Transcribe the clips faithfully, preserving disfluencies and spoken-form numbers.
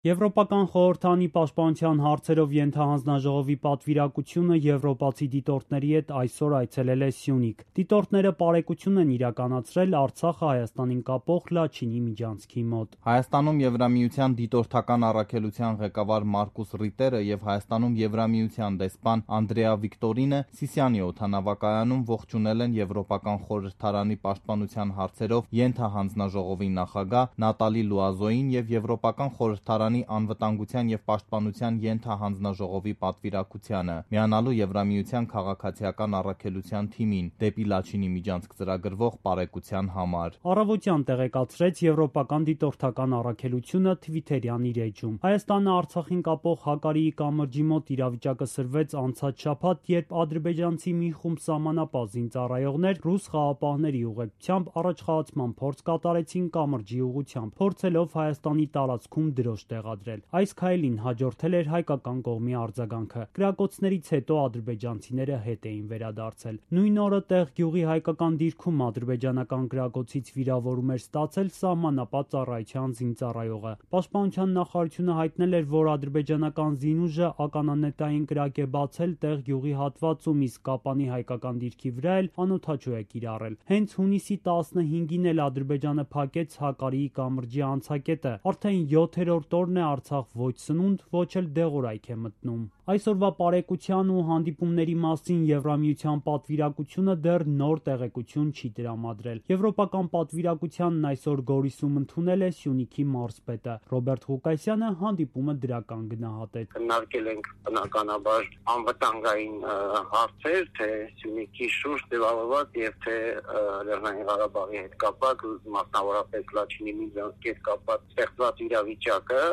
Եվրոպական խորհրդանի պաշտպանության հարցերով ենթահանձնաժողովի պատվիրակությունը եվրոպացի դիտորդների հետ այսօր այցելել է Սյունիք։ Դիտորդները պարեկություն են իրականացրել Արցախը Հայաստանին կապող Լաչինի միջանցքի մոտ։ Հայաստանում Եվրամիության դիտորդական առաքելության ղեկավար Մարկուս Ռիտերը եւ Հայաստանում Եվրամիության դեսպան Անդրեա Վիկտորինը Սիսիանի օդանավակայանում ողջունել են Եվրոպական խորհրդարանի պաշտպանության հարցերով ենթահանձնաժողովի նախագահ Նատալի Լուազոին եւ Եվրոպական խորհրդարանի անվտանգության եւ պաշտպանության ենթահանձնաժողովի պատվիրակությանը, միանալու Եվրամիության քաղաքացիական առաքելության թիմին դեպի Լաչինի միջանցք ծրագրվող պարեկության համար։ Առավոտյան տեղեկացրեց Եվրոպական դիտորդական առաքելությունը Թվիթերյան իր էջում։ Հայաստանը Արցախին կապող Հակարիի կամրջի մոտ իրավիճակը սրվեց անցած շաբաթ, երբ ադրբեջանցի մի խումբ սահմանապահ զինծառայողներ ռուս խաղապահների ուղեկցությամբ առաջխաղացման փորձ կատարեցին կամրջի ուղղությամբ, փորձելով Հայաստանի տարածքում դրոշ տեղադրել։ Այս քայլին հաջորդել էր հայկական կողմի արձագանքը։ Կրակոցներից հետո ադրբեջանցիները հետ էին վերադարձել։ Նույն օրը տեղ գյուղի հայկական դիրքում ադրբեջանական կրակոցից վիրավորում էր ստացել սահմանապահ ծառայության զինծառայողը։ Պաշտպանության նախարարությունը հայտնել էր, որ ադրբեջանական զինուժը ականանետային կրակ է բացել տեղ գյուղի հատվածում, իսկ Կապանի հայկական դիրքի վրա էլ անօդաչու է կիրառել։ Հենց հունիսի տասնհինգին էլ Ադրբեջանը փակեց Հակարիի կամրջի անցակետը։ Արդեն յոթերորդ օրն է Արցախ ոչ սնունդ, ոչ էլ դեղորայք է մտնում։ Այսօրվա պարեկության ու հանդիպումների մասին Եվրամիության պատվիրակությունը դեռ նոր տեղեկություն չի տրամադրել։ Եվրոպական պատվիրակությանն այսօր Գորիսում ընդունել է Սյունիքի մարզպետը։ Ռոբերտ Ղուկասյանը հանդիպումը դրական գնահատեց։ Քննարկել ենք բնականաբար անվտանգային հարցեր, թե Սյունիքի շուրջ ձևավորված եւ թե Լեռնային Ղարաբաղի հետ կապված, մասնավորապես Լաչինի միջանցքի հետ կապված ստեղծված իրավիճակը,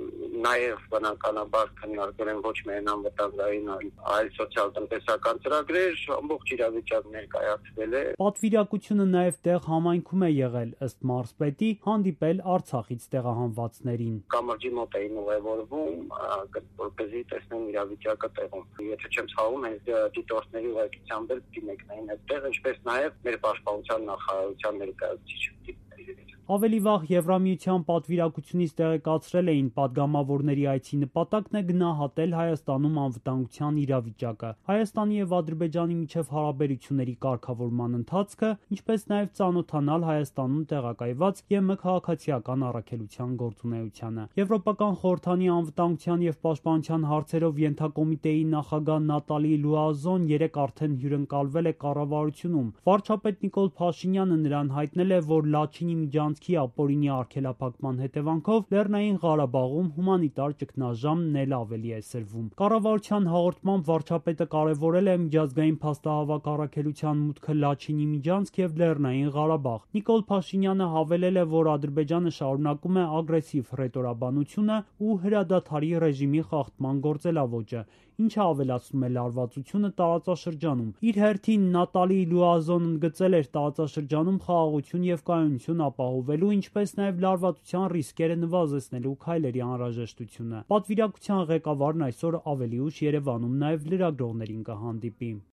նաեւ բնականաբար քննարկել են ոչ միայն անվտանգային, այլ սոցիալ-տնտեսական ծրագրեր, ամբողջ իրավիճակը ներկայացվել է։ Պատվիրակությունը նաեւ տեղ համայնքում է եղել, ըստ մարզպետի, հանդիպել Արցախից տեղահանվածներին։ Կամրջի մոտ էին ուղևորվում, որպեսզի տեսնեն իրավիճակը տեղում։ Եթե չեմ սխալվում, հենց դիտորդների ուղեկցությամբ էլ դիմեկնային այդտեղ, ինչպես նաեւ մեր պաշտպանության նախարարության ներկայացուցիչ։ Ավելի վաղ Եվրամիության պատվիրակությունից տեղեկացրել էին պատգամավորների այցի նպատակն է գնահատել Հայաստանում անվտանգության իրավիճակը, Հայաստանի եւ Ադրբեջանի միջև հարաբերությունների կարգավորման ընթացքը, ինչպես նաեւ ծանոթանալ Հայաստանում տեղակայված ԵՄ քաղաքացիական առաքելության գործունեությանը։ Եվրոպական խորհրդանի անվտանգության եւ պաշտպանության հարցերով ենթակոմիտեի նախագահ Նատալի Լուազոն երեկ արդեն հյուրընկալվել է կառավարությունում։ Վարչապետ Նիկոլ Փաշինյանը նրան հայտնել է, որ Լաչինի միջանցքի ապօրինի արգելափակման հետևանքով Լեռնային Ղարաբաղում հումանիտար ճգնաժամն էլ ավելի է սրվում։ Կառավարության հաղորդմամբ վարչապետը կարևորել է միջազգային փաստահավաք առաքելության մուտքը Լաչինի միջանցք եւ Լեռնային Ղարաբաղ։ Նիկոլ Փաշինյանը հավելել է, որ Ադրբեջանը շարունակում է ագրեսիվ հռետորաբանությունը ու հրադադարի ռեժիմի խախտման գործելավոճը, ինչը ավելացնում է լարվածությունը տարածաշրջանում։ Իր հերթին Նատալի Լուազոն ընդգծել էր տարածաշրջանում խաղաղություն եւ կայունություն ապահովելու, ինչպես նաեւ լարվածության ռիսկերը նվազեցնելու քայլերի անհրաժեշտությունը։ Պատվիրակության ղեկավարն այսօր ավելի ուշ Երևանում նաեւ լրագրողներին կհանդիպի։